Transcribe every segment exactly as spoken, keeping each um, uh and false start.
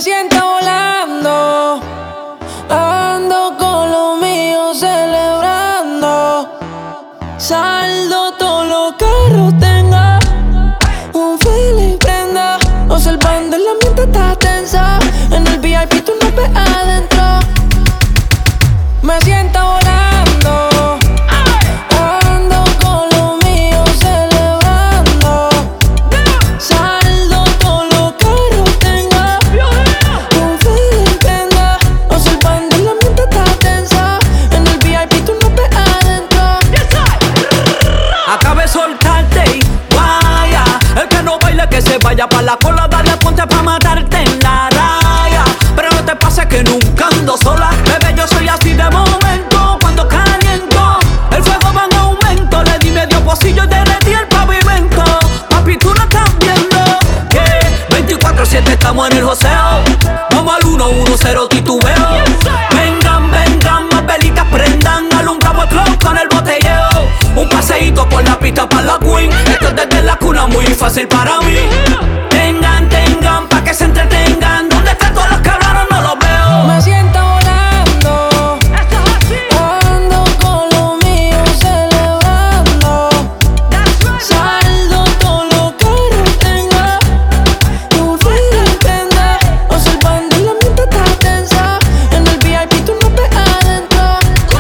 siento volando, ando con los míos celebrando. Saldo todos los carros, tenga un feeling prenda. Observando el ambiente está tenso. En el V I P tú no ves adentro. Me siento volando, ando con los míos celebrando. Saldo todos los carros, tenga un feeling prenda. Observando el ambiente está tenso. En el V I P tú no ves adentro. Acabé de soltarte y vaya. El que no baile que se vaya pa' la cola, dale ponte pa' matarte en la raya. Pero no te pase que nunca ando sola, bebé, yo soy así de momento. Cuando caliento, el fuego va en aumento. Le di medio pocillo y derretí el pavimento. Papi, tú no estás viendo que veinticuatro siete estamos en el joseo. Vamos al uno uno cero titubeo. Vengan, vengan, más velitas prendan. Alumbramos el club con el botelleo. Un paseíto por la pista para la Queen. Esto es desde la cuna muy fácil para mí. Tengan, tengan, pa' que se entretengan. ¿Dónde están todos los que hablaron? No los veo. Me siento volando, ando con los míos celebrando. Saldo todos los carros, tenga un feeling prenda. Observando el ambiente está tenso. En el V I P tú no ves adentro.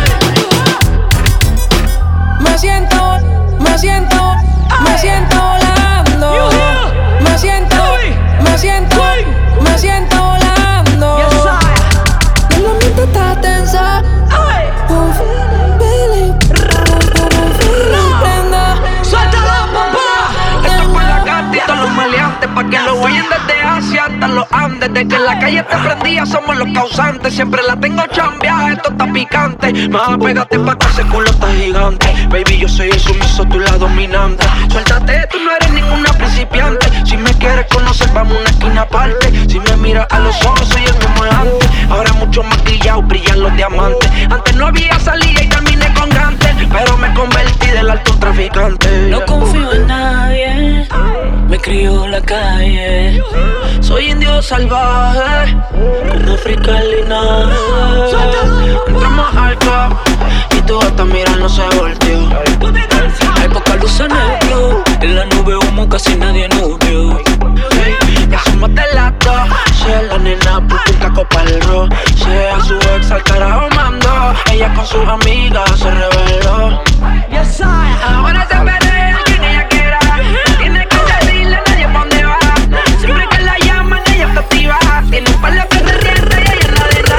Me siento, me siento, me siento volando. Me siento, me siento, me siento volando. El ambiente está tenso. Un feeling, un feeling prenda. ¡Suéltalo, papá! Esto es por la gata y todos los maleantes, pa' que lo vayan desde Asia hasta los Andes. De que la calle esté prendida somos los causantes. Siempre la tengo chambeada, esto está picante. Más pégate pa' que ese culo está gigante. Baby, yo soy el sumiso, tú la dominante. Suéltate, tú no eres ninguna principiante. Si me quieres conocer, vamos a una esquina aparte. Si me miras a los ojos, soy el mismo de antes. Ahora mucho maquillado, brillan los diamantes. Antes no había salida y terminé con gantes, pero me convertí del alto traficante. No confío en nadie, me crió la calle. Soy indio salvaje, Una África linaje. entramos al club y tú hasta mirar no se volteó. Hay poca luz en el club, en la nube humo casi nadie nos vio. Hey, ya somos de las dos. Se la nena puso un caco pa'l ro. Se a su ex al carajo mandó. Ella con sus amigas se rebeló. Ahora se perrea quien ella quiera. No tiene que decirle a nadie pa' dónde va. Siempre que la llaman ella está activa. Tiene un par de perdientes y ella no de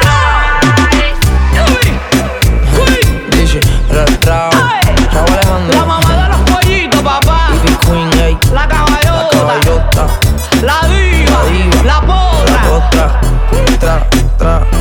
nada. Dice, Raúl, Raúl Alejandro. La mamá de los pollitos, papá. Ivy Queen, ey. La La caballota, caballota. la diva, La diva. la porra. La otra. Tra, tra.